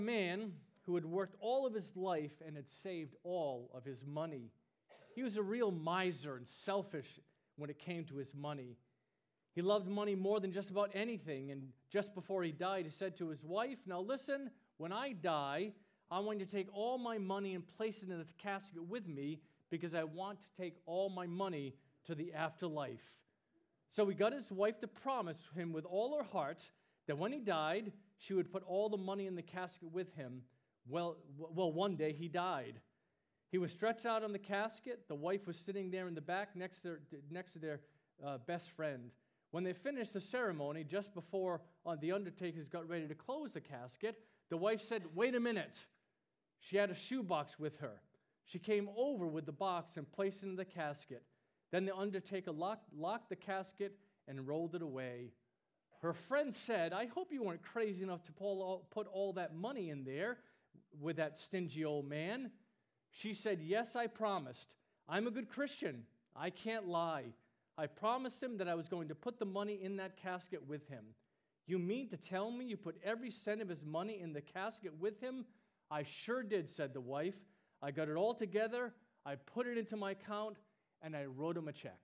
A man who had worked all of his life and had saved all of his money. He was a real miser and selfish when it came to his money. He loved money more than just about anything, and just before he died, he said to his wife, "Now listen, when I die, I want you to take all my money and place it in this casket with me because I want to take all my money to the afterlife." So he got his wife to promise him with all her heart that when he died, she would put all the money in the casket with him. Well, one day he died. He was stretched out on the casket. The wife was sitting there in the back next to their best friend. When they finished the ceremony, just before the undertakers got ready to close the casket, the wife said, "Wait a minute." She had a shoebox with her. She came over with the box and placed it in the casket. Then the undertaker locked the casket and rolled it away. Her friend said, "I hope you weren't crazy enough to put all that money in there with that stingy old man." She said, "Yes, I promised. I'm a good Christian. I can't lie. I promised him that I was going to put the money in that casket with him." "You mean to tell me you put every cent of his money in the casket with him?" "I sure did," said the wife. "I got it all together, I put it into my account, and I wrote him a check."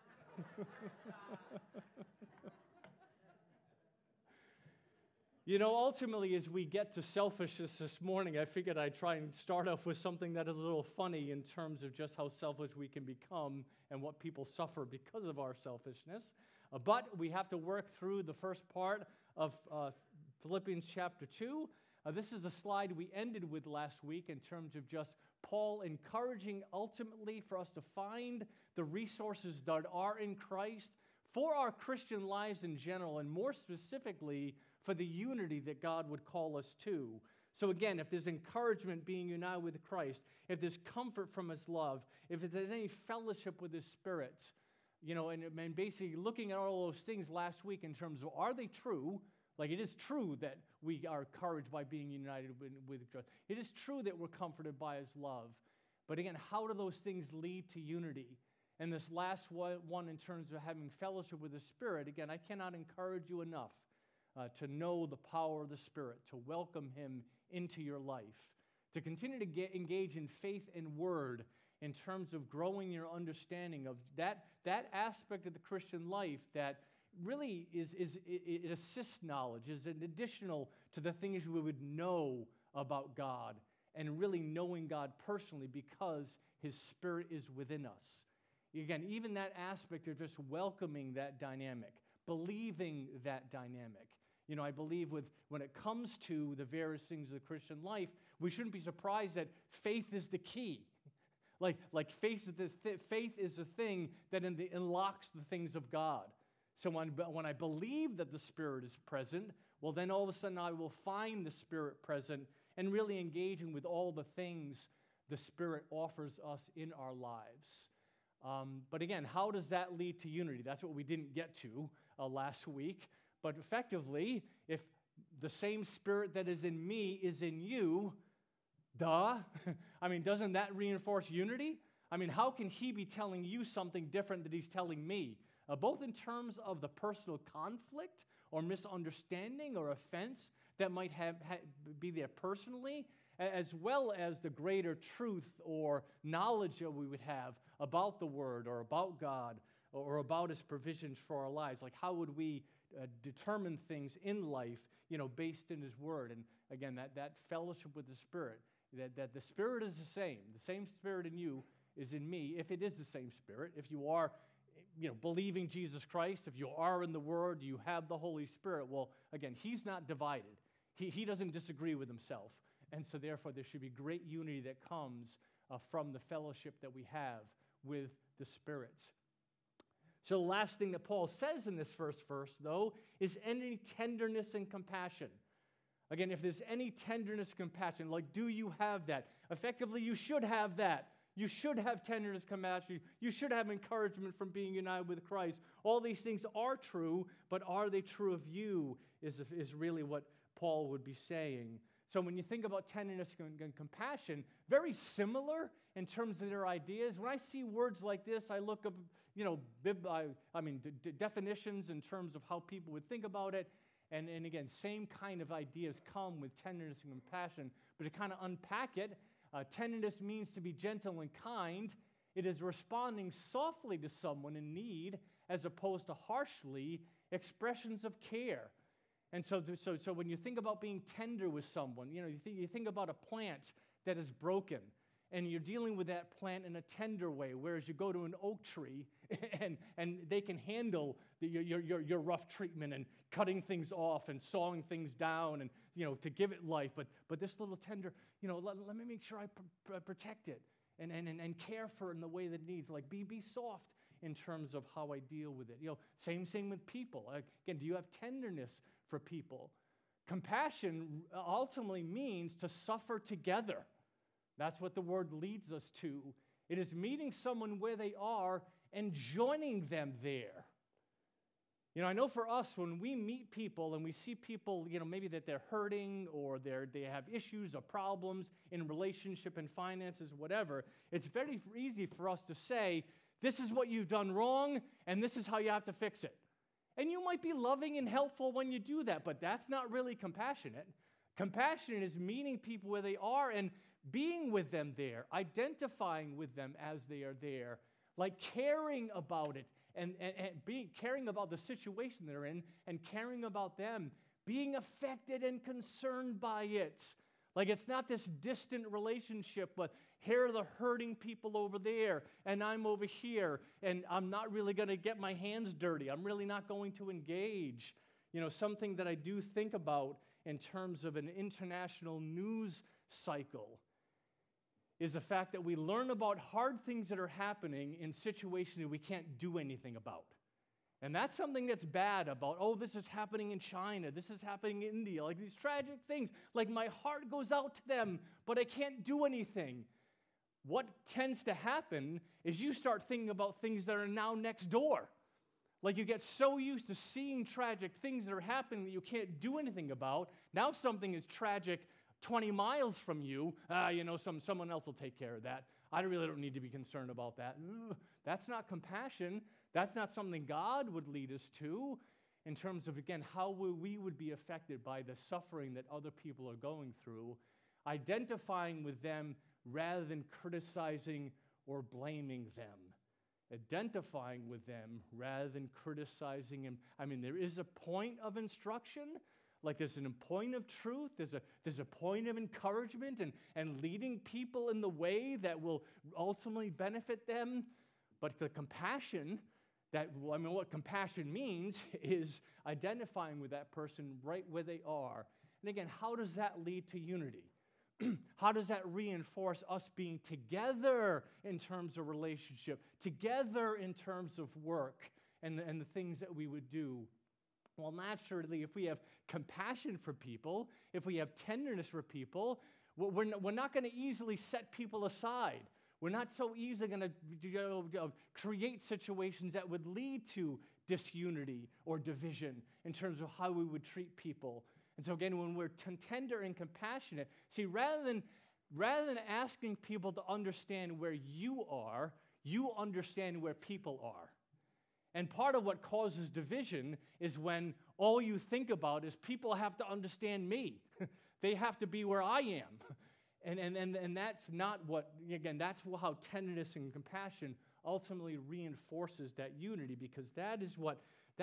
You know, ultimately, as we get to selfishness this morning, I figured I'd try and start off with something that is a little funny in terms of just how selfish we can become and what people suffer because of our selfishness. But we have to work through the first part of Philippians chapter 2. This is a slide we ended with last week in terms of just Paul encouraging ultimately for us to find the resources that are in Christ for our Christian lives in general, and more specifically for the unity that God would call us to. So again, if there's encouragement being united with Christ, if there's comfort from His love, if there's any fellowship with His Spirit, you know, and basically looking at all those things last week in terms of, are they true? Like, it is true that we are encouraged by being united with Christ. It is true that we're comforted by His love. But again, how do those things lead to unity? And this last one in terms of having fellowship with the Spirit, again, I cannot encourage you enough to know the power of the Spirit, to welcome Him into your life, to continue to engage in faith and word in terms of growing your understanding of that aspect of the Christian life that really it assists knowledge, is an additional to the things we would know about God, and really knowing God personally because His Spirit is within us. Again, even that aspect of just welcoming that dynamic, believing that dynamic. You know, I believe when it comes to the various things of the Christian life, we shouldn't be surprised that faith is the key. Like faith is the thing that unlocks the things of God. So when I believe that the Spirit is present, well, then all of a sudden I will find the Spirit present and really engaging with all the things the Spirit offers us in our lives. But again, how does that lead to unity? That's what we didn't get to last week. But effectively, if the same Spirit that is in me is in you, I mean, doesn't that reinforce unity? I mean, how can He be telling you something different than He's telling me? Both in terms of the personal conflict or misunderstanding or offense that might be there personally, as well as the greater truth or knowledge that we would have about the Word or about God or about His provisions for our lives. Like, how would we determine things in life, you know, based in His Word? And again, that fellowship with the Spirit, that the Spirit is the same Spirit in you is in me, if it is the same Spirit, if you are, you know, believing Jesus Christ, if you are in the Word, you have the Holy Spirit. Well, again, He's not divided. He doesn't disagree with Himself. And so therefore, there should be great unity that comes from the fellowship that we have with the Spirit. So the last thing that Paul says in this first verse, though, is any tenderness and compassion. Again, if there's any tenderness, compassion, like, do you have that? Effectively, you should have that. You should have tenderness, compassion. You should have encouragement from being united with Christ. All these things are true, but are they true of you is really what Paul would be saying. So when you think about tenderness and compassion, very similar in terms of their ideas. When I see words like this, I look up, you know, definitions in terms of how people would think about it. And again, same kind of ideas come with tenderness and compassion. But to kind of unpack it, tenderness means to be gentle and kind. It is responding softly to someone in need as opposed to harshly, expressions of care. And so when you think about being tender with someone, you think about a plant that is broken, and you're dealing with that plant in a tender way, whereas you go to an oak tree and they can handle your rough treatment and cutting things off and sawing things down and to give it life. But this little tender, let me make sure I protect it and care for it in the way that it needs. Like be soft in terms of how I deal with it. Same with people. Again, do you have tenderness for people? Compassion ultimately means to suffer together. That's what the word leads us to. It is meeting someone where they are and joining them there. I know for us, when we meet people and we see people, maybe that they're hurting or they have issues or problems in relationship and finances, whatever, it's very easy for us to say, this is what you've done wrong, and this is how you have to fix it. And you might be loving and helpful when you do that, but that's not really compassionate. Compassionate is meeting people where they are and being with them there, identifying with them as they are there, like caring about it and caring about the situation they're in and caring about them, being affected and concerned by it. Like it's not this distant relationship, but here are the hurting people over there, and I'm over here, and I'm not really going to get my hands dirty. I'm really not going to engage. Something that I do think about in terms of an international news cycle is the fact that we learn about hard things that are happening in situations that we can't do anything about. And that's something that's bad about, this is happening in China, this is happening in India, like these tragic things. Like my heart goes out to them, but I can't do anything. What tends to happen is you start thinking about things that are now next door. Like you get so used to seeing tragic things that are happening that you can't do anything about. Now something is tragic 20 miles from you, someone else will take care of that. I really don't need to be concerned about that. That's not compassion. That's not something God would lead us to in terms of, again, how we would be affected by the suffering that other people are going through, identifying with them rather than criticizing or blaming them. Identifying with them rather than criticizing them. There is a point of instruction. Like there's a point of truth, there's a point of encouragement and leading people in the way that will ultimately benefit them. But the compassion, what compassion means is identifying with that person right where they are. And again, how does that lead to unity? How does that reinforce us being together in terms of relationship, together in terms of work and the things that we would do? Well, naturally, if we have compassion for people, if we have tenderness for people, we're not going to easily set people aside. We're not so easily going to create situations that would lead to disunity or division in terms of how we would treat people. And so again, when we're tender and compassionate, see, rather than asking people to understand where you are, you understand where people are. And part of what causes division is when all you think about is people have to understand me. They have to be where I am. And that's not what, again, that's how tenderness and compassion ultimately reinforces that unity, because that is what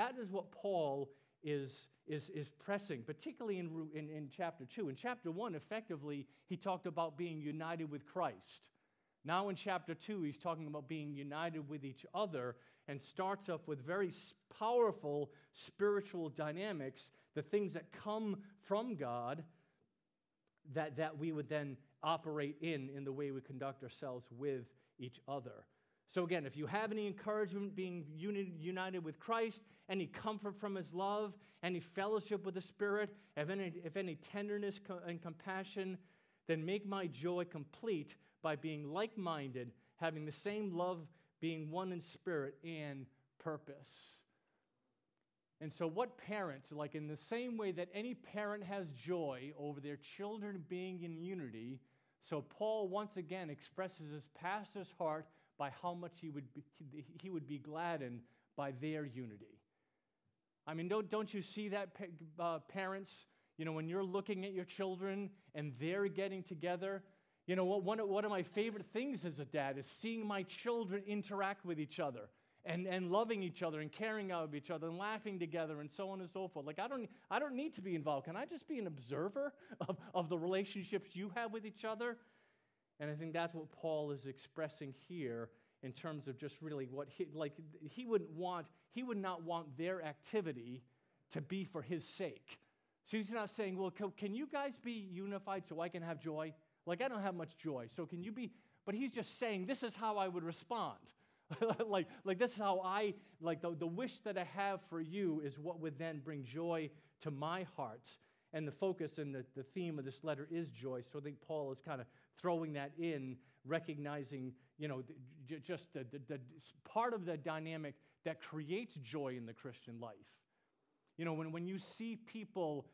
Paul is pressing, particularly in chapter 2. In chapter 1, effectively, he talked about being united with Christ. Now in chapter 2, he's talking about being united with each other, and starts off with very powerful spiritual dynamics, the things that come from God that we would then operate in the way we conduct ourselves with each other. So again, if you have any encouragement being united with Christ, any comfort from his love, any fellowship with the Spirit, if any tenderness and compassion, then make my joy complete by being like-minded, having the same love, being one in spirit and purpose. And so what parents, like in the same way that any parent has joy over their children being in unity, so Paul once again expresses his pastor's heart by how much he would be gladdened by their unity. I mean, don't you see that, parents? You know, when you're looking at your children and they're getting together, you know, one of my favorite things as a dad is seeing my children interact with each other and loving each other and caring of each other and laughing together and so on and so forth. Like, I don't need to be involved. Can I just be an observer of the relationships you have with each other? And I think that's what Paul is expressing here in terms of just really what he would not want their activity to be for his sake. So he's not saying, well, can you guys be unified so I can have joy? Like, I don't have much joy, so can you be? But he's just saying, this is how I would respond. like this is how the wish that I have for you is what would then bring joy to my heart. And the focus and the theme of this letter is joy. So I think Paul is kind of throwing that in, recognizing, you know, just the part of the dynamic that creates joy in the Christian life. You know, when you see people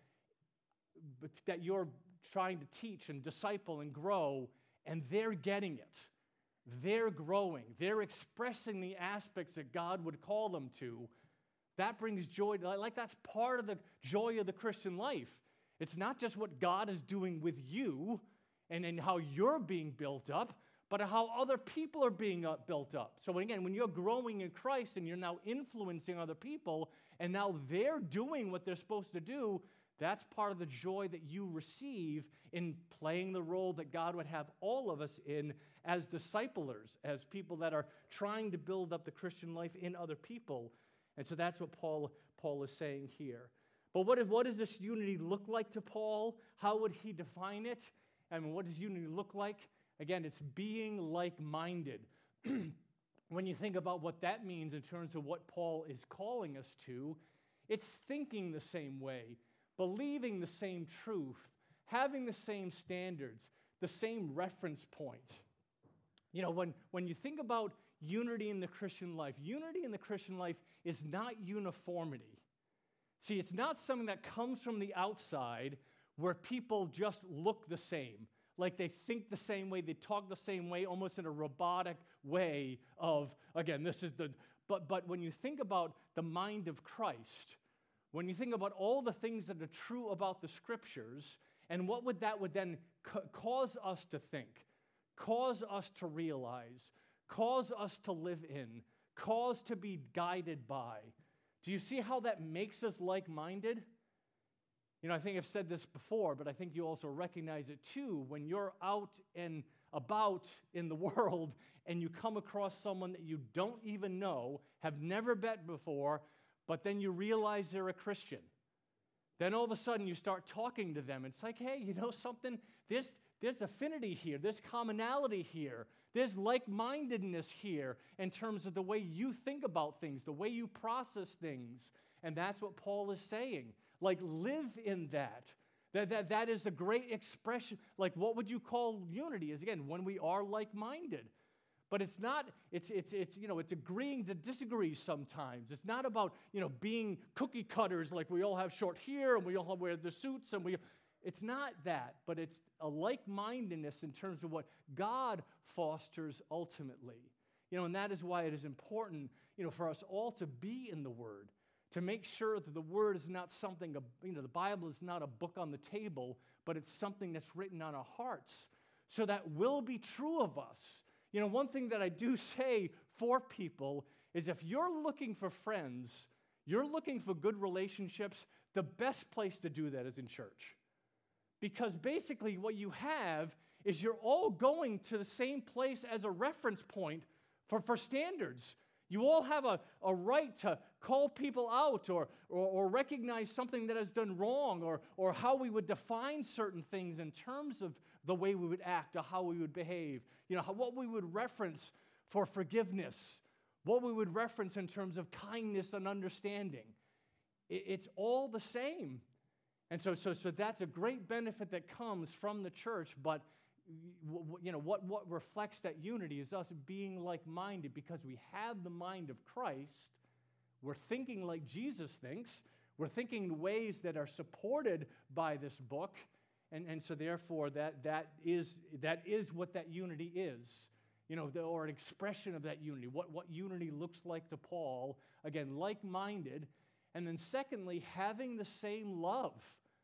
that you're trying to teach and disciple and grow, and they're getting it, they're growing, they're expressing the aspects that God would call them to, that brings joy. Like, that's part of the joy of the Christian life. It's not just what God is doing with you and how you're being built up, but how other people are being built up. So again, when you're growing in Christ and you're now influencing other people, and now they're doing what they're supposed to do, that's part of the joy that you receive in playing the role that God would have all of us in as disciplers, as people that are trying to build up the Christian life in other people. And so that's what Paul is saying here. But what does this unity look like to Paul? How would he define it? I mean, what does unity look like? Again, it's being like-minded. When you think about what that means in terms of what Paul is calling us to, it's thinking the same way, believing the same truth, having the same standards, the same reference point. You know, when you think about unity in the Christian life is not uniformity. See, it's not something that comes from the outside where people just look the same, like they think the same way, they talk the same way, almost in a robotic way of, again, but when you think about the mind of Christ, when you think about all the things that are true about the Scriptures, and what would then cause us to think, cause us to realize, cause us to live in, cause to be guided by. Do you see how that makes us like-minded? You know, I think I've said this before, but I think you also recognize it too. When you're out and about in the world and you come across someone that you don't even know, have never met before, but then you realize they're a Christian. Then all of a sudden you start talking to them. It's like, hey, you know something? There's affinity here. There's commonality here. There's like-mindedness here in terms of the way you think about things, the way you process things. And that's what Paul is saying. Like, live in that. That is a great expression. Like, what would you call unity? Is, again, when we are like-minded. But it's not, it's agreeing to disagree sometimes. It's not about, being cookie cutters, like we all have short hair and we all wear the suits and it's not that, but it's a like-mindedness in terms of what God fosters ultimately. And that is why it is important, for us all to be in the Word, to make sure that the Word is not something, the Bible is not a book on the table, but it's something that's written on our hearts. So that will be true of us. One thing that I do say for people is if you're looking for friends, you're looking for good relationships, the best place to do that is in church. Because basically what you have is you're all going to the same place as a reference point for standards. You all have a right to call people out or recognize something that has done wrong or how we would define certain things in terms of the way we would act or how we would behave. What we would reference for forgiveness, what we would reference in terms of kindness and understanding. It's all the same. And so that's a great benefit that comes from the church, but what reflects that unity is us being like-minded because we have the mind of Christ. We're thinking like Jesus thinks. We're thinking in ways that are supported by this book. And so therefore that is what that unity is. Or an expression of that unity. What unity looks like to Paul. Again, like-minded. And then secondly, having the same love.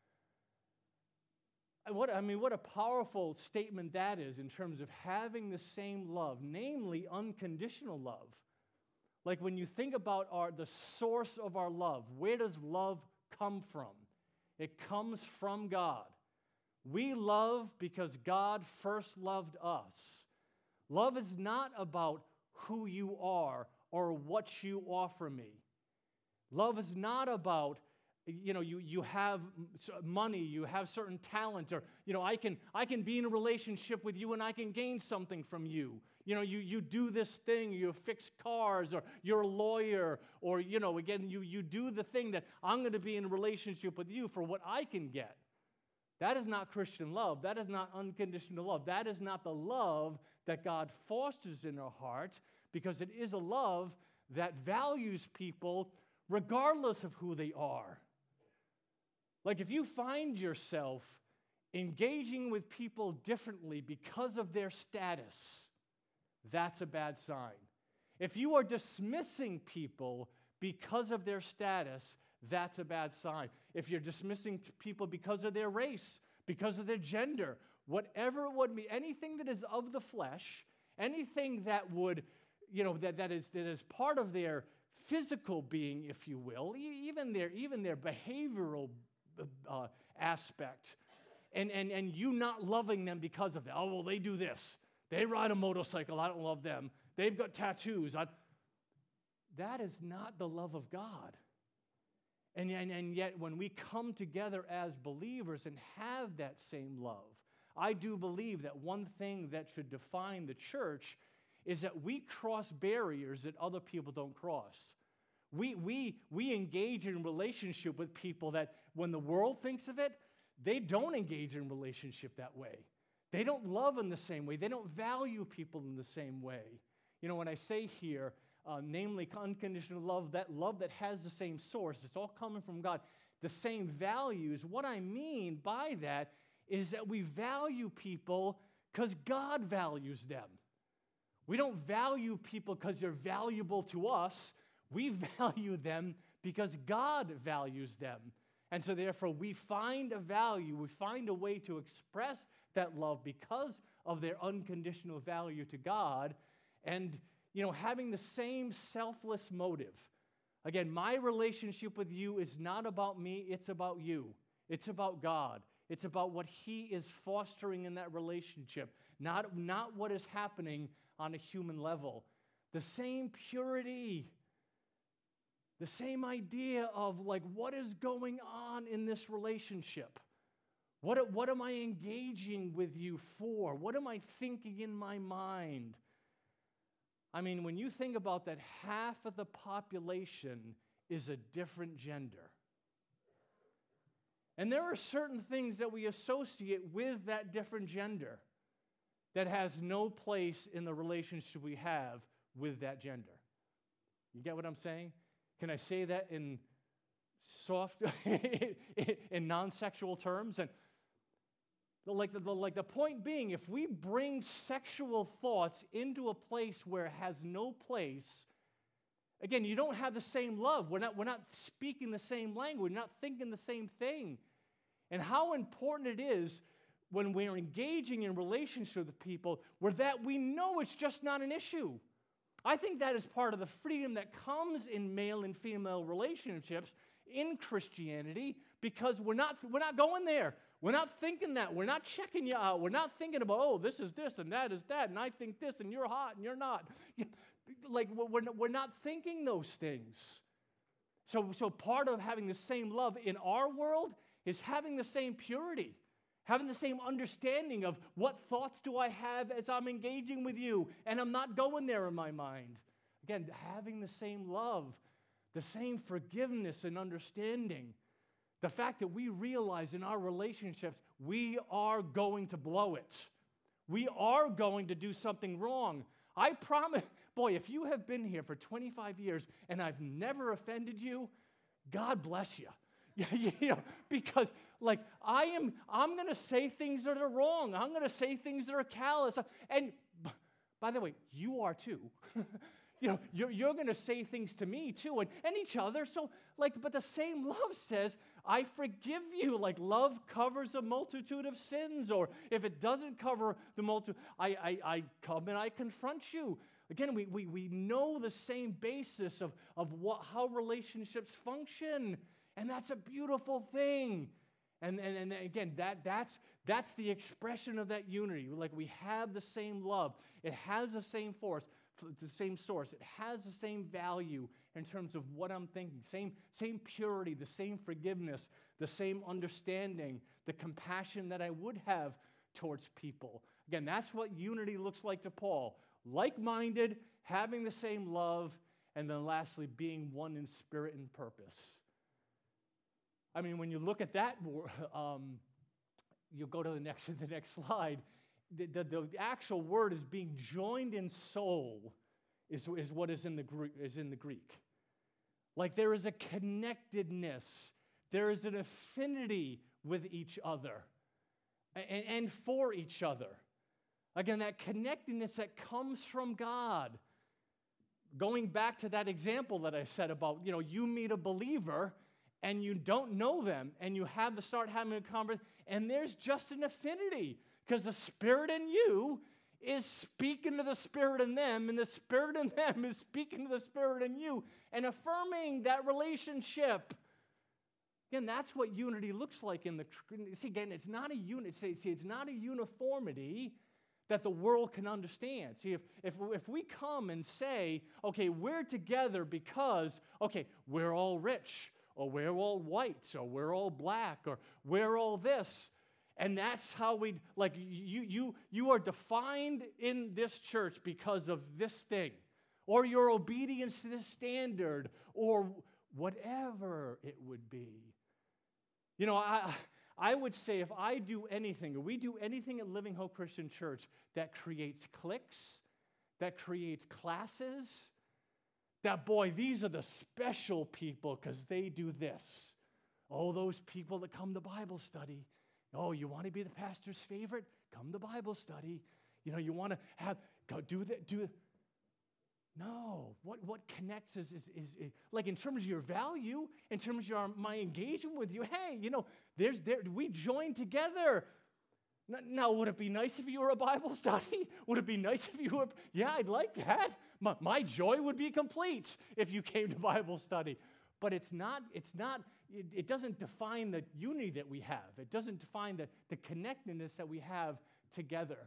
What a powerful statement that is in terms of having the same love, namely unconditional love. Like when you think about the source of our love, where does love come from? It comes from God. We love because God first loved us. Love is not about who you are or what you offer me. Love is not about, you have money, you have certain talents, or, I can be in a relationship with you and I can gain something from you. You do this thing, you fix cars, or you're a lawyer, or, again, you do the thing that I'm going to be in a relationship with you for what I can get. That is not Christian love. That is not unconditional love. That is not the love that God fosters in our hearts, because it is a love that values people regardless of who they are. Like if you find yourself engaging with people differently because of their status, that's a bad sign. If you are dismissing people because of their status, that's a bad sign. If you're dismissing people because of their race, because of their gender, whatever it would be, anything that is of the flesh, anything that would, that is part of their physical being, if you will, even their behavioral aspect, and you not loving them because of that. Oh, well, they do this. They ride a motorcycle. I don't love them. They've got tattoos. That is not the love of God. And yet, when we come together as believers and have that same love, I do believe that one thing that should define the church is that we cross barriers that other people don't cross. We engage in relationship with people that when the world thinks of it, they don't engage in relationship that way. They don't love in the same way. They don't value people in the same way. When I say here, namely unconditional love that has the same source, it's all coming from God, the same values, what I mean by that is that we value people because God values them. We don't value people because they're valuable to us. We value them because God values them. And so therefore we find a value, we find a way to express that love because of their unconditional value to God, and having the same selfless motive. Again, my relationship with you is not about me, it's about you. It's about God. It's about what He is fostering in that relationship, not what is happening on a human level. The same purity, the same idea of what is going on in this relationship. What am I engaging with you for? What am I thinking in my mind? I mean, when you think about that, half of the population is a different gender. And there are certain things that we associate with that different gender that has no place in the relationship we have with that gender. You get what I'm saying? Can I say that in soft, in non-sexual terms? And the point being, if we bring sexual thoughts into a place where it has no place, again, you don't have the same love. We're not speaking the same language. We're not thinking the same thing. And how important it is when we're engaging in relationship with people where that we know it's just not an issue. I think that is part of the freedom that comes in male and female relationships in Christianity, because we're not going there. We're not thinking that. We're not checking you out. We're not thinking about, oh, this is this and that is that, and I think this and you're hot and you're not. We're not thinking those things. So part of having the same love in our world is having the same purity, having the same understanding of what thoughts do I have as I'm engaging with you, and I'm not going there in my mind. Again, having the same love, the same forgiveness and understanding. The fact that we realize in our relationships, we are going to blow it. We are going to do something wrong. I promise, boy, if you have been here for 25 years and I've never offended you, God bless you. Because I'm going to say things that are wrong. I'm going to say things that are callous. And by the way, you are too. You're going to say things to me too, and each other. So, but the same love says, I forgive you. Like, love covers a multitude of sins. Or if it doesn't cover the multitude, I come and I confront you. Again, we know the same basis of how relationships function, and that's a beautiful thing. And again, that's the expression of that unity. Like, we have the same love. It has the same force, the same source. It has the same value in terms of what I'm thinking. Same purity, the same forgiveness, the same understanding, the compassion that I would have towards people. Again, that's what unity looks like to Paul. Like-minded, having the same love, and then lastly, being one in spirit and purpose. I mean, when you look at that, you'll go to the next slide. The actual word is being joined in soul is what is in the Greek. Like, there is a connectedness. There is an affinity with each other and for each other. Again, that connectedness that comes from God. Going back to that example that I said about, you meet a believer and you don't know them and you start having a conversation, and there's just an affinity because the Spirit in you is speaking to the Spirit in them, and the Spirit in them is speaking to the Spirit in you and affirming that relationship. Again, that's what unity looks like again, it's not a unit. It's not a uniformity that the world can understand. See, if we come and say, okay, we're together because, okay, we're all rich, or we're all white, or we're all black, or we're all this, and that's how you are defined in this church because of this thing, or your obedience to this standard, or whatever it would be. I would say if I do anything, or we do anything at Living Hope Christian Church that creates cliques, that creates classes, that, boy, these are the special people because they do this. Oh, those people that come to Bible study. Oh, you want to be the pastor's favorite? Come to Bible study. You want to do that. No, what connects is like in terms of your value, in terms of my engagement with you. Hey, we join together. Now, would it be nice if you were a Bible study? Would it be nice if you were? Yeah, I'd like that. My joy would be complete if you came to Bible study. But it doesn't define the unity that we have. It doesn't define the connectedness that we have together.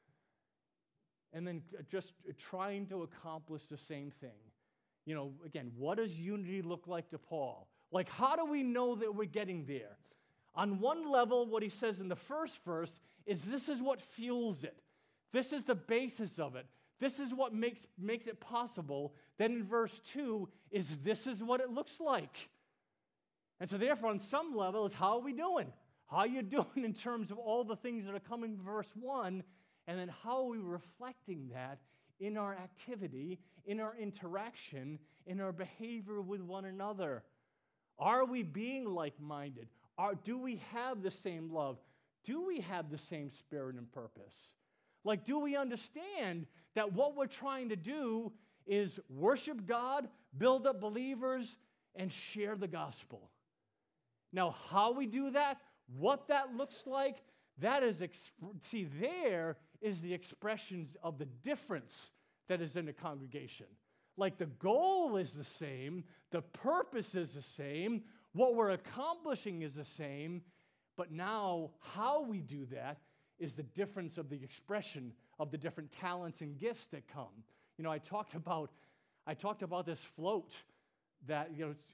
And then just trying to accomplish the same thing. Again, what does unity look like to Paul? Like, how do we know that we're getting there? On one level, what he says in the first verse is this is what fuels it. This is the basis of it. This is what makes it possible. Then in verse 2 is this is what it looks like. And so therefore, on some level, is how are we doing? How are you doing in terms of all the things that are coming in verse 1? And then how are we reflecting that in our activity, in our interaction, in our behavior with one another? Are we being like-minded? Do we have the same love? Do we have the same spirit and purpose? Like, do we understand that what we're trying to do is worship God, build up believers, and share the gospel? Now, how we do that, what that looks like, that is, there is the expressions of the difference that is in the congregation. Like, the goal is the same, the purpose is the same, what we're accomplishing is the same, but now how we do that is the difference of the expression of the different talents and gifts that come. I talked about this float that,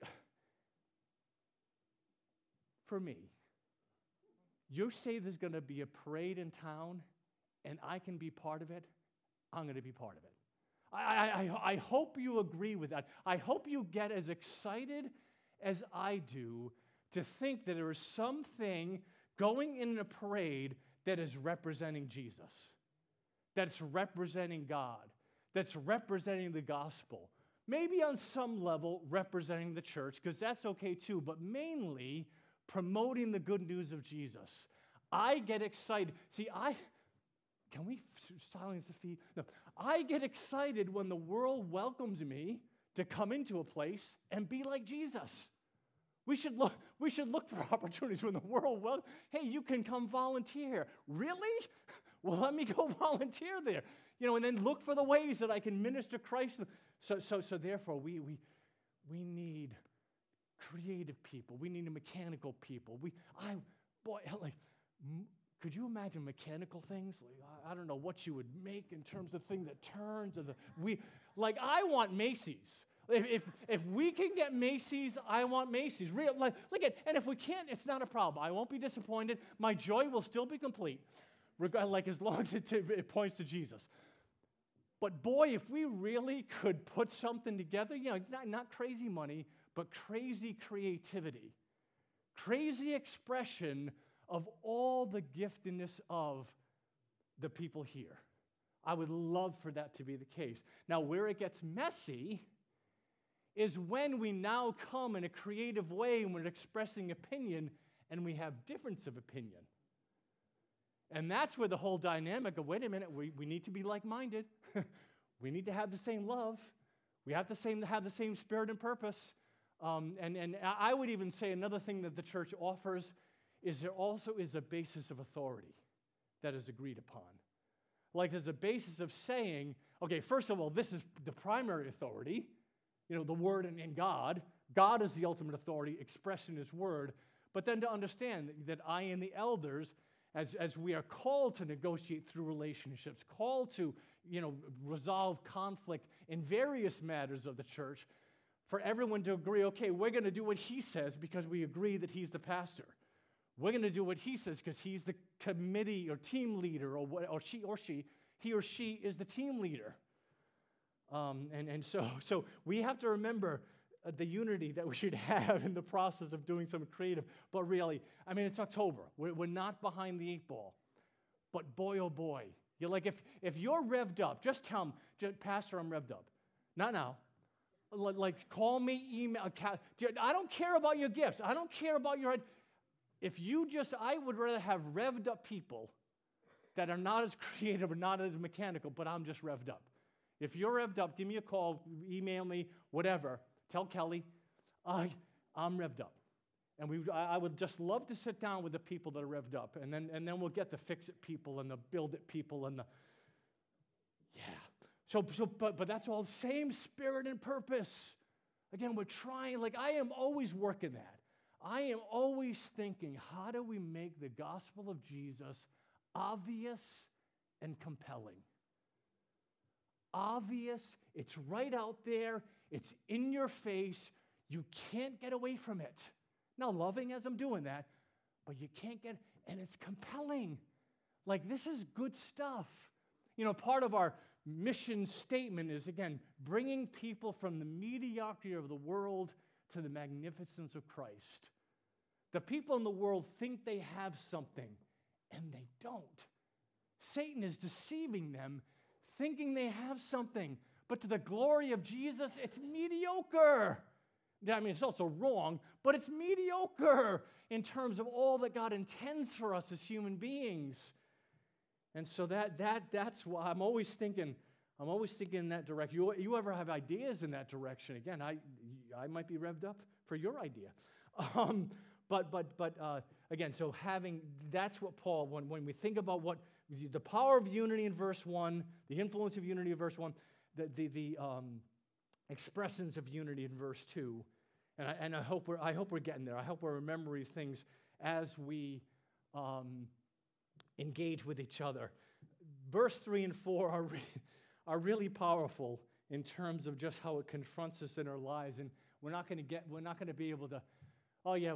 for me, you say there's going to be a parade in town and I can be part of it, I'm going to be part of it. I hope you agree with that. I hope you get as excited as I do to think that there is something going in a parade that is representing Jesus, that's representing God, that's representing the gospel. Maybe on some level representing the church, because that's okay too, but mainly promoting the good news of Jesus. I get excited. See, can we silence the feet? No. I get excited when the world welcomes me to come into a place and be like Jesus. We should look for opportunities when the world, hey, you can come volunteer. Really? Well, let me go volunteer there. And then look for the ways that I can minister Christ. So therefore, we need creative people. We need mechanical people. Could you imagine mechanical things? I don't know what you would make in terms of thing that turns. I want Macy's. If we can get Macy's, I want Macy's. And if we can't, it's not a problem. I won't be disappointed. My joy will still be complete, as long as it points to Jesus. But boy, if we really could put something together, not crazy money, but crazy creativity, crazy expression of all the giftedness of the people here. I would love for that to be the case. Now, where it gets messy is when we now come in a creative way and we're expressing opinion and we have difference of opinion. And that's where the whole dynamic of, wait a minute, we need to be like-minded. We need to have the same love. We have to have the same spirit and purpose. And I would even say another thing that the church offers is there also is a basis of authority that is agreed upon. There's a basis of saying, okay, first of all, this is the primary authority, the Word and God. God is the ultimate authority expressed in His Word. But then to understand that I and the elders, as we are called to negotiate through relationships, called to, resolve conflict in various matters of the church, for everyone to agree, okay, we're going to do what he says because we agree that he's the pastor. We're going to do what he says because he's the committee or team leader, he or she is the team leader. So we have to remember the unity that we should have in the process of doing something creative. But really, it's October. We're not behind the 8 ball. But boy, oh boy, if you're revved up, just tell them, Pastor, I'm revved up. Not now. Call me, email. I don't care about your gifts. I don't care about your... I would rather have revved up people that are not as creative or not as mechanical, but I'm just revved up. If you're revved up, give me a call, email me, whatever. Tell Kelly, I'm revved up. And I would just love to sit down with the people that are revved up, and then we'll get the fix-it people and the build-it people and the... Yeah. But that's all same spirit and purpose. Again, we're trying, I am always working that. I am always thinking, how do we make the gospel of Jesus obvious and compelling? Obvious, it's right out there, it's in your face, you can't get away from it. Now, loving as I'm doing that, but you can't get, and it's compelling. This is good stuff. Part of our mission statement is, again, bringing people from the mediocrity of the world to the magnificence of Christ. The people in the world think they have something, and they don't. Satan is deceiving them, thinking they have something, but to the glory of Jesus, it's mediocre. It's also wrong, but it's mediocre in terms of all that God intends for us as human beings. And so that's why I'm always thinking in that direction. You ever have ideas in that direction? Again, I might be revved up for your idea. But again, so that's what Paul, when we think about what the power of unity in verse 1, the influence of unity in verse 1, the expressions of unity in verse 2, and I hope we're getting there. I hope we're remembering things as we engage with each other. Verse 3 and 4 are really powerful in terms of just how it confronts us in our lives, and we're not going to be able to, oh yeah,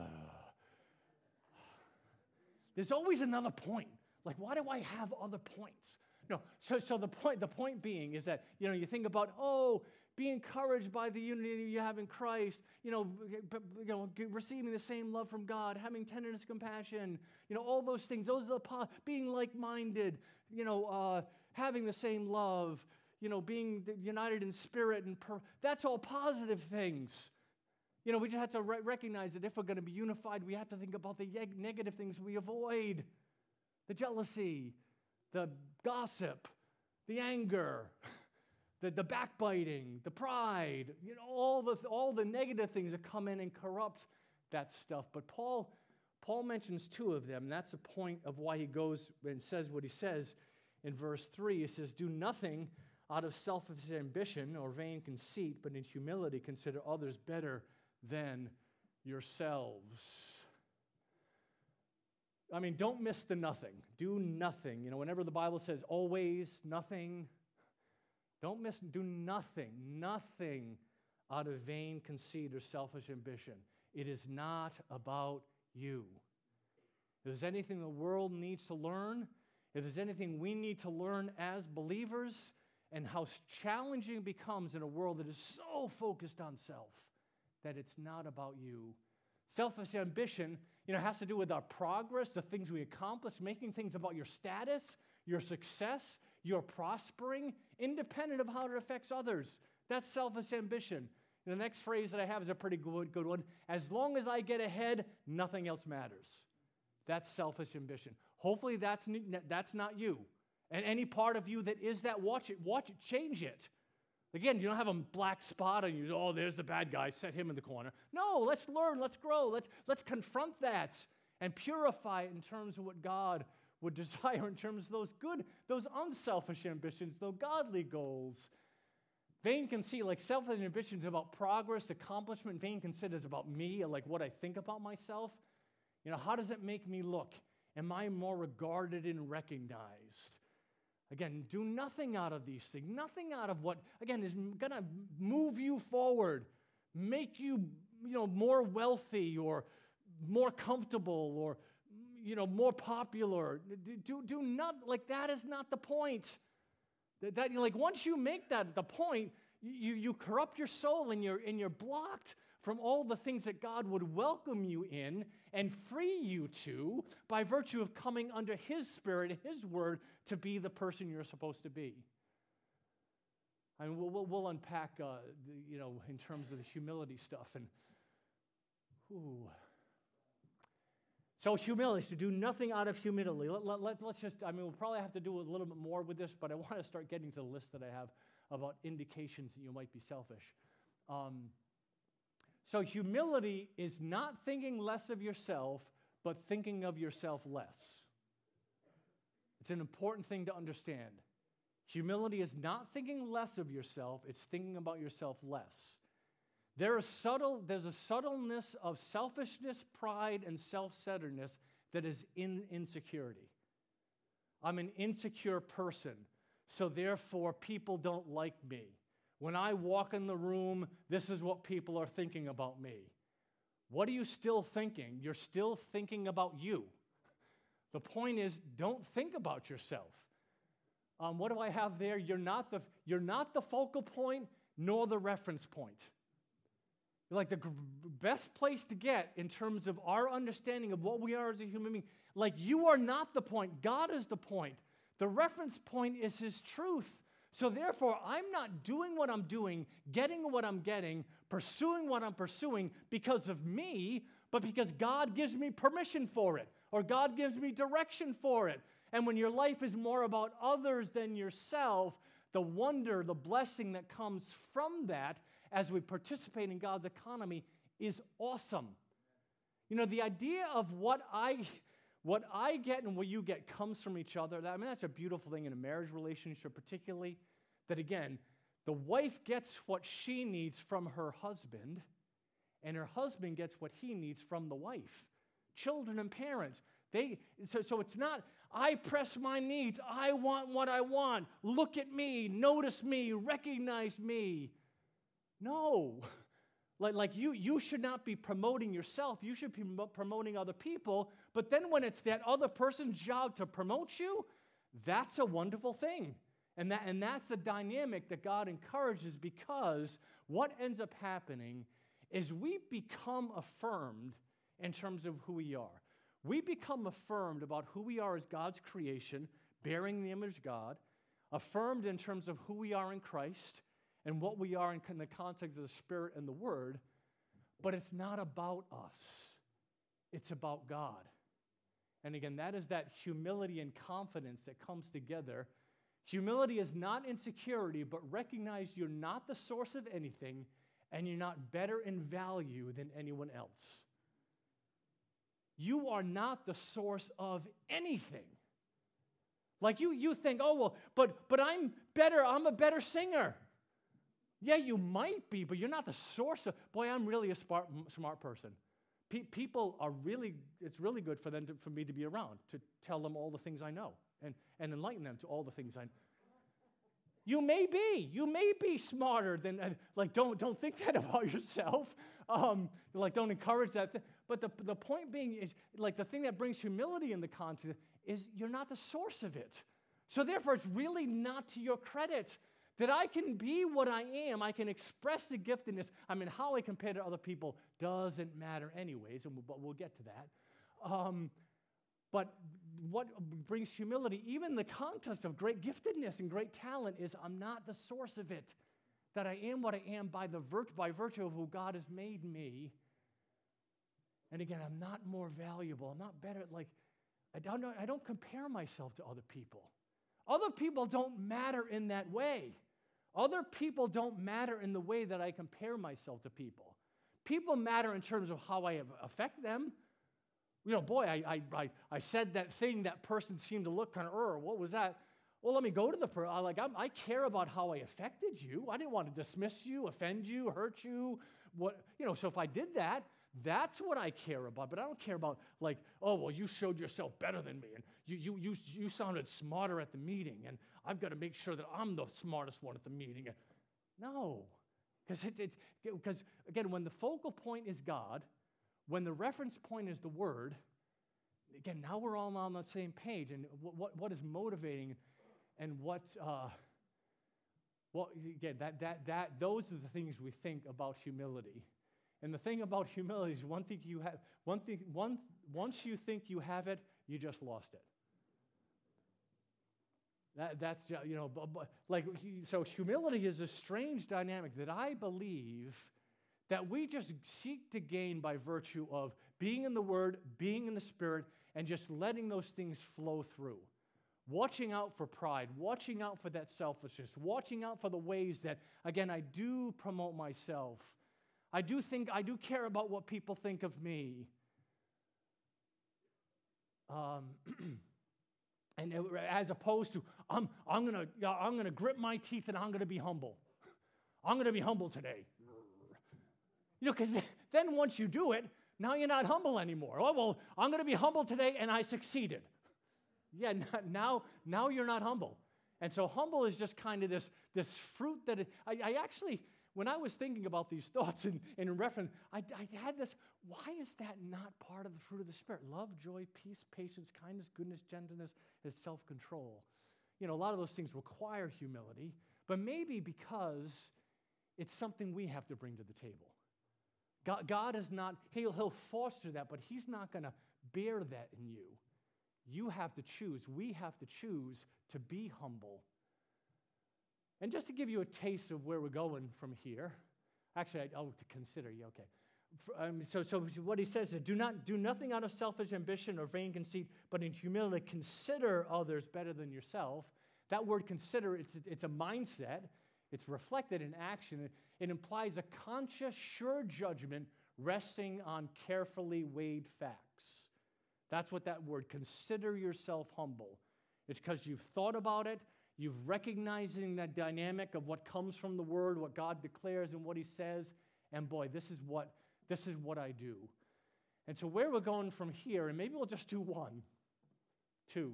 there's always another point. Why do I have other points? No, so the point being is that, you think about, be encouraged by the unity you have in Christ, receiving the same love from God, having tenderness, compassion, all those things. Those are being like-minded, having the same love, being united in spirit, and that's all positive things. We just have to recognize that if we're going to be unified, we have to think about the negative things we avoid, the jealousy, the gossip, the anger, the backbiting, the pride, all the negative things that come in and corrupt that stuff. But Paul mentions two of them, and that's the point of why he goes and says what he says in verse 3. He says, "Do nothing out of selfish ambition or vain conceit, but in humility consider others better than yourselves." I mean, don't miss the nothing. Do nothing. Whenever the Bible says always, nothing, do nothing out of vain conceit or selfish ambition. It is not about you. If there's anything the world needs to learn, if there's anything we need to learn as believers, and how challenging it becomes in a world that is so focused on self, that it's not about you. Selfish ambition, has to do with our progress, the things we accomplish, making things about your status, your success, your prospering, independent of how it affects others. That's selfish ambition. The next phrase that I have is a pretty good one. As long as I get ahead, nothing else matters. That's selfish ambition. Hopefully that's not you. And any part of you that is that, watch it, change it. Again, you don't have a black spot on you. Oh, there's the bad guy. Set him in the corner. No, let's learn. Let's grow. Let's confront that and purify it in terms of what God would desire, in terms of those unselfish ambitions, those godly goals. Vain conceit, like selfish ambition, is about progress, accomplishment. Vain conceit is about me, like what I think about myself. How does it make me look? Am I more regarded and recognized? Again, do nothing out of these things. Nothing out of what, again, is going to move you forward, make you, more wealthy or more comfortable or, more popular. Do not, like, that is not the point. That like, once you make that the point, you corrupt your soul and you're blocked from all the things that God would welcome you in and free you to by virtue of coming under His Spirit, His Word, to be the person you're supposed to be. I mean, we'll unpack, in terms of the humility stuff. So humility, to do nothing out of humility. Let's just, we'll probably have to do a little bit more with this, but I want to start getting to the list that I have about indications that you might be selfish. So humility is not thinking less of yourself, but thinking of yourself less. It's an important thing to understand. Humility is not thinking less of yourself, it's thinking about yourself less. There's a subtleness of selfishness, pride, and self-centeredness that is in insecurity. I'm an insecure person, so therefore people don't like me. When I walk in the room, this is what people are thinking about me. What are you still thinking? You're still thinking about you. The point is, don't think about yourself. What do I have there? You're not the focal point nor the reference point. Like the best place to get in terms of our understanding of what we are as a human being. Like, you are not the point. God is the point. The reference point is His truth. So therefore, I'm not doing what I'm doing, getting what I'm getting, pursuing what I'm pursuing because of me, but because God gives me permission for it, or God gives me direction for it. And when your life is more about others than yourself, the wonder, the blessing that comes from that as we participate in God's economy is awesome. The idea of what I get and what you get comes from each other. That's a beautiful thing in a marriage relationship particularly, that again, the wife gets what she needs from her husband, and her husband gets what he needs from the wife. Children and parents, so it's not, I press my needs, I want what I want, look at me, notice me, recognize me. No. Like you should not be promoting yourself. You should be promoting other people. But then when it's that other person's job to promote you, that's a wonderful thing. And that's the dynamic that God encourages, because what ends up happening is we become affirmed in terms of who we are. We become affirmed about who we are as God's creation, bearing the image of God, affirmed in terms of who we are in Christ, and what we are in the context of the Spirit and the Word, but it's not about us. It's about God. And again, that is that humility and confidence that comes together. Humility is not insecurity, but recognize you're not the source of anything and you're not better in value than anyone else. You are not the source of anything. Like you think, oh, well, but I'm better, I'm a better singer. Yeah, you might be, but you're not the source of, boy, I'm really a smart person. People are really, it's really good for me to be around, to tell them all the things I know and enlighten them to all the things I know. You may be smarter than, don't think that about yourself. Don't encourage that. But the point being is, the thing that brings humility in the context is you're not the source of it. So therefore, it's really not to your credit that I can be what I am. I can express the giftedness. I mean, how I compare to other people doesn't matter anyways, but we'll get to that. But what brings humility, even the context of great giftedness and great talent, is I'm not the source of it. That I am what I am by virtue of who God has made me. And again, I'm not more valuable. I'm not better. I don't compare myself to other people. Other people don't matter in that way. Other people don't matter in the way that I compare myself to people. People matter in terms of how I affect them. You know, boy, I said that thing, that person seemed to look kind of, what was that? Well, let me go to the person. I care about how I affected you. I didn't want to dismiss you, offend you, hurt you. So if I did that, that's what I care about. But I don't care about you showed yourself better than me, and you sounded smarter at the meeting, and I've got to make sure that I'm the smartest one at the meeting. No, because again, when the focal point is God, when the reference point is the Word, again, now we're all on the same page. And what is motivating, and those are the things we think about humility. And the thing about humility is once you think you have it, you just lost it. So humility is a strange dynamic that I believe that we just seek to gain by virtue of being in the Word, being in the Spirit, and just letting those things flow through. Watching out for pride, watching out for that selfishness, watching out for the ways that, again, I do promote myself. I do care about what people think of me. And as opposed to, I'm gonna grip my teeth and I'm gonna be humble. I'm gonna be humble today. Because then once you do it, now you're not humble anymore. Oh, well, I'm going to be humble today, and I succeeded. Yeah, now you're not humble. And so humble is just kind of this fruit that I actually, when I was thinking about these thoughts in reference, I had this, why is that not part of the fruit of the Spirit? Love, joy, peace, patience, kindness, goodness, gentleness, and self-control. A lot of those things require humility, but maybe because it's something we have to bring to the table. God is not, he'll foster that, but he's not going to bear that in you. You have to choose. We have to choose to be humble. And just to give you a taste of where we're going from here, actually, to consider, okay. So what he says is, do nothing out of selfish ambition or vain conceit, but in humility consider others better than yourself. That word consider, it's a mindset. It's reflected in action. It implies a conscious, sure judgment resting on carefully weighed facts. That's what that word, consider yourself humble. It's because you've thought about it, you've recognizing that dynamic of what comes from the Word, what God declares and what He says, and boy, this is what I do. And so where we're going from here, and maybe we'll just do one, two.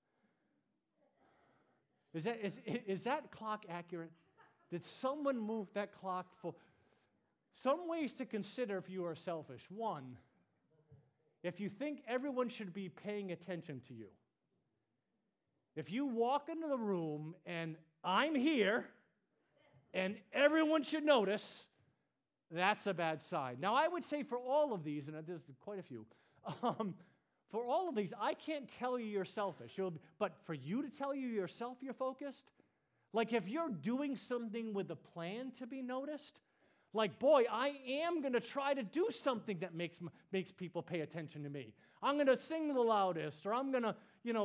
Is that clock accurate? Did someone move that clock for some ways to consider if you are selfish? One, if you think everyone should be paying attention to you. If you walk into the room and I'm here and everyone should notice, that's a bad sign. Now, I would say for all of these, and there's quite a few, for all of these, I can't tell you you're selfish. But for you to tell you yourself you're focused, like if you're doing something with a plan to be noticed, Like, boy, I am going to try to do something that makes people pay attention to me. I'm going to sing the loudest, or I'm going to,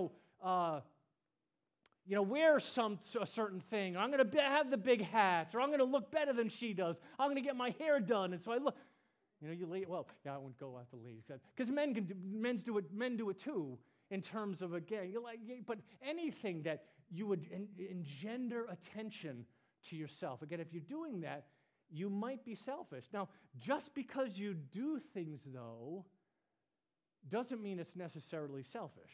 wear a certain thing, or I'm going to have the big hat, or I'm going to look better than she does. I'm going to get my hair done, and so I look. I wouldn't go after ladies because men do it too in terms of but anything that you would engender attention to yourself. Again, if you're doing that, you might be selfish. Now, just because you do things, though, doesn't mean it's necessarily selfish.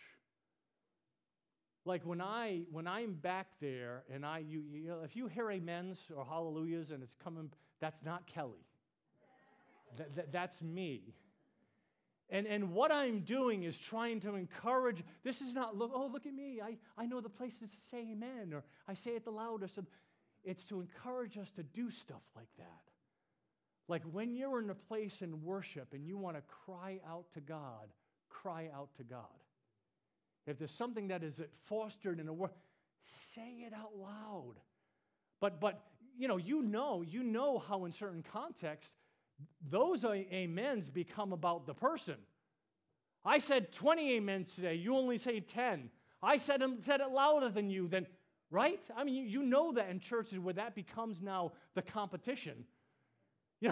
Like when I'm back there and if you hear amens or hallelujahs and it's coming, that's not Kelly. That's me. And what I'm doing is trying to encourage. This is not, look at me. I know the places to say amen, or I say it the loudest. It's to encourage us to do stuff like that. Like when you're in a place in worship and you want to cry out to God, cry out to God. If there's something that is fostered in a word, say it out loud. But you know how in certain contexts, those amens become about the person. I said 20 amens today. You only say 10. I said it louder than you. Then, right? I mean, you know that in churches where that becomes now the competition. Yeah,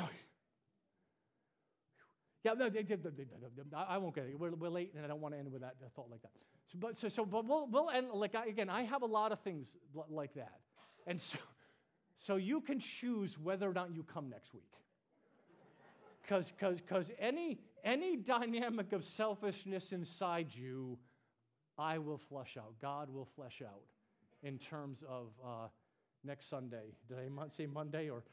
I won't get it. We're late, and I don't want to end with a thought like that. But we'll end. Again, I have a lot of things like that, and so you can choose whether or not you come next week. Because any dynamic of selfishness inside you, I will flush out. God will flesh out in terms of next Sunday. Did I say Monday or?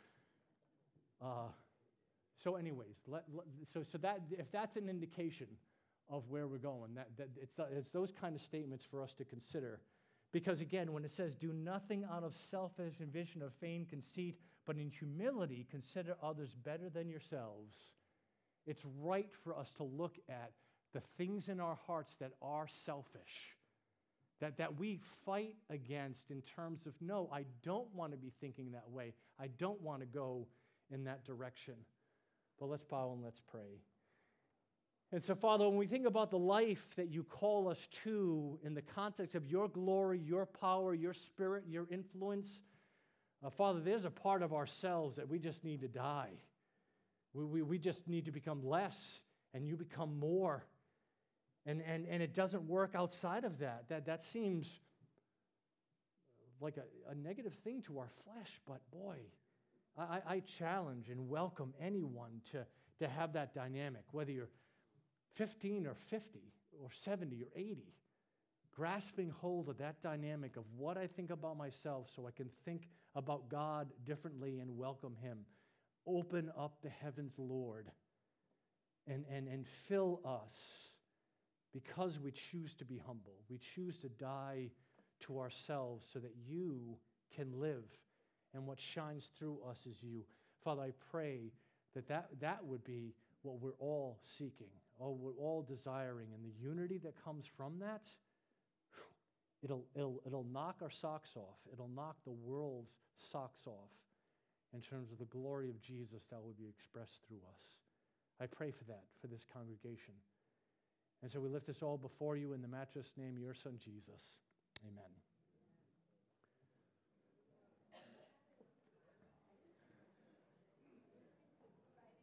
So, anyways, so that if that's an indication of where we're going, that it's those kind of statements for us to consider. Because again, when it says, "Do nothing out of selfish ambition or vain conceit, but in humility consider others better than yourselves," it's right for us to look at the things in our hearts that are selfish, that we fight against in terms of, no, I don't want to be thinking that way. I don't want to go in that direction. But let's bow and let's pray. And so, Father, when we think about the life that you call us to in the context of your glory, your power, your spirit, your influence, Father, there's a part of ourselves that we just need to die. We just need to become less, and you become more. And it doesn't work outside of that. That seems like a negative thing to our flesh, but boy, I challenge and welcome anyone to have that dynamic, whether you're 15 or 50 or 70 or 80, grasping hold of that dynamic of what I think about myself so I can think about God differently and welcome him. Open up the heavens, Lord, and fill us because we choose to be humble. We choose to die to ourselves so that you can live, and what shines through us is you. Father, I pray that would be what we're all seeking, we're all desiring, and the unity that comes from that, it'll knock our socks off. It'll knock the world's socks off in terms of the glory of Jesus that will be expressed through us. I pray for that, for this congregation. And so we lift this all before you in the matchless name of your Son, Jesus. Amen.